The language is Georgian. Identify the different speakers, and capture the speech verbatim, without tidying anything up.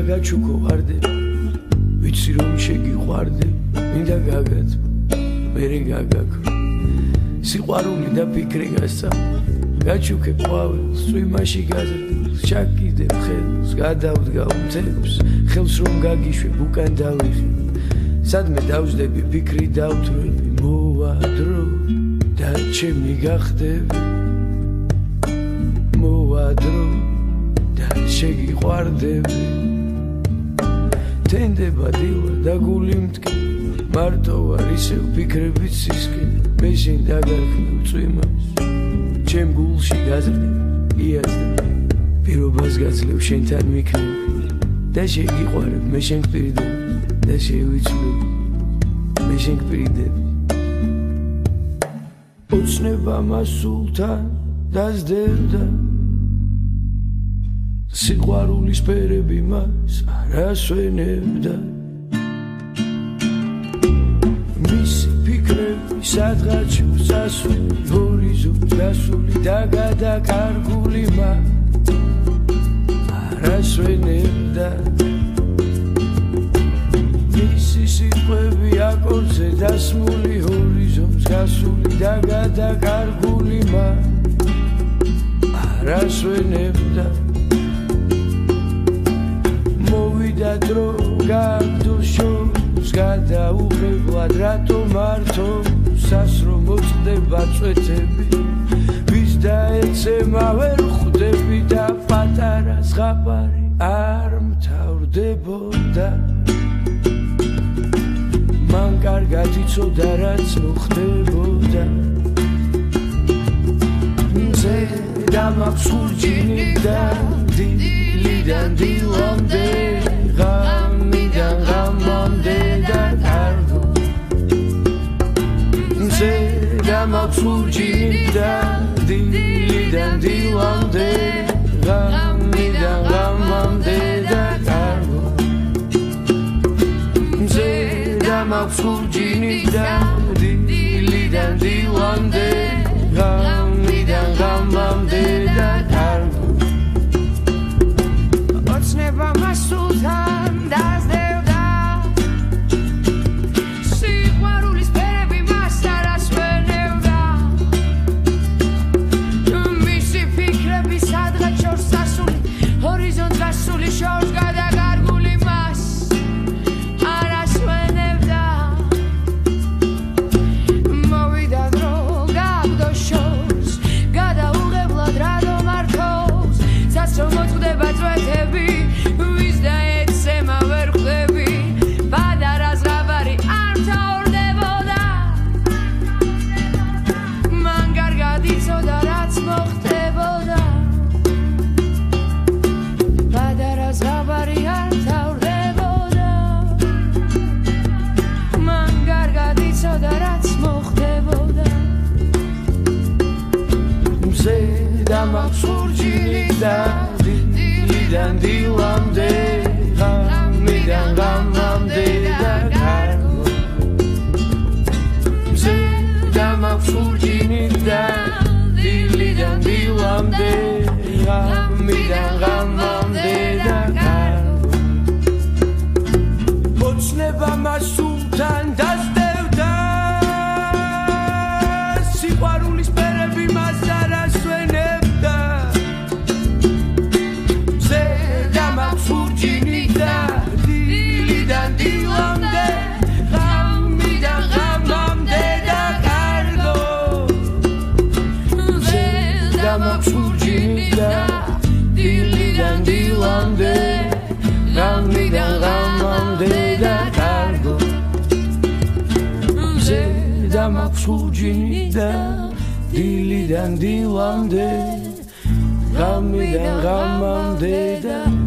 Speaker 1: გაჩუქო ვარდე ვიცი რომ შეგიყვარდე მინდა გაგაც მერე გაგაქრო სიყვარული და ფიქრი გასცა გაჩუქე ყვავილს წვიმაში გაზრდილს ჩაკიდებ ხელს გადავდგა უმცებს ხელს რომ გაგიშვებ უკან დავიხი სადმე დავждები ფიქრი დავთვრები მოვადრო და ჩემი გახდები მოვადრო და შეგიყვარდები თენდება დილა და გული მტკი მარტო ვარ ისევ ფიქრებით სისკი მე შენ დაგარქმევ წვიმას ჩემ გულში გაზრდებ იაზდებ პირობას გაძლევ შენთან მიქნევ და შეგიყვარებ მე შენ გპირდებ და შევიცვლებ მე შენ გპირდებ ოცნება მასულთან დაზდევდა სიყვარულის ფერები მას არასვენებდა მისი ფიქრები სადღაც ჩუსასული ჰორიზონტს გასული და გადაკარგული მას არასვენებდა მისი სიტყვები აკორდზე დასმული ჰორიზონტს გასული და გადაკარგული მას არასვენებდა მოვიდა დრო გაგდო შორს გადაუღებლად რატო მარტო სასრო მოწყდება წვეთები ვის დაეცემა ვერ ხვდები და პატარა ზღაპარი არ მთავრდებოდა მან კარგად იცოდა რაც მოხდებოდა მზე დამაქვს ხურჯინი და დილიდან დილამდე ღამიდან ღამამდე და კარგო მზე დამაქვს ხურჯინი და დილიდან დილამდე ღამიდან ღამამდე და კარგო მზე დამაქვს ხურჯინი და დილიდან დილამდე ღამიდან ღამამდე და კარგო ოცნება მასულთან დაზდევდა სიყვარულის ფერები მას არასვენებდა მისი ფიქრები სადღაც შორს ასული ჰორიზონტს გასული შორს გადაკარგული მას არასვენებდა მოვიდა დრო გაგდო შორს გადაუღებლად რადო მართოს სასრო მოწყდება წვეთები ვის დაეცემა ვერ ხვდები პატარა ზღაპარი არ მთავრდებოდა მან კარგად იცოდა რაც მოხდებოდა პატარა ზღაპარი არ მთავრდებოდა მან კარგად იცოდა რაც მოხდებოდა მზე დამაქვს ხურჯინი და დილიდან დილამდე ღამიდან ღამამდე და კარგო მზე დამაქვს ხურჯინი და დილიდან დილამდე ღამიდან ღამამდე და კარგო ოცნება მასულთან დაზდევდა სიყვარულის ფერები მას არასვენებდა მზე დამაქვს ხურჯინი და დილიდან დილამდე ღამიდან ღამამდე და კარგო მზე დამაქვს ხურჯინი და დილიდან დილამდე ღამიდან ღამამდე და კარგო მზე დამაქვს ხურჯინი და დილიდან დილამდე ღამიდან ღამამდე და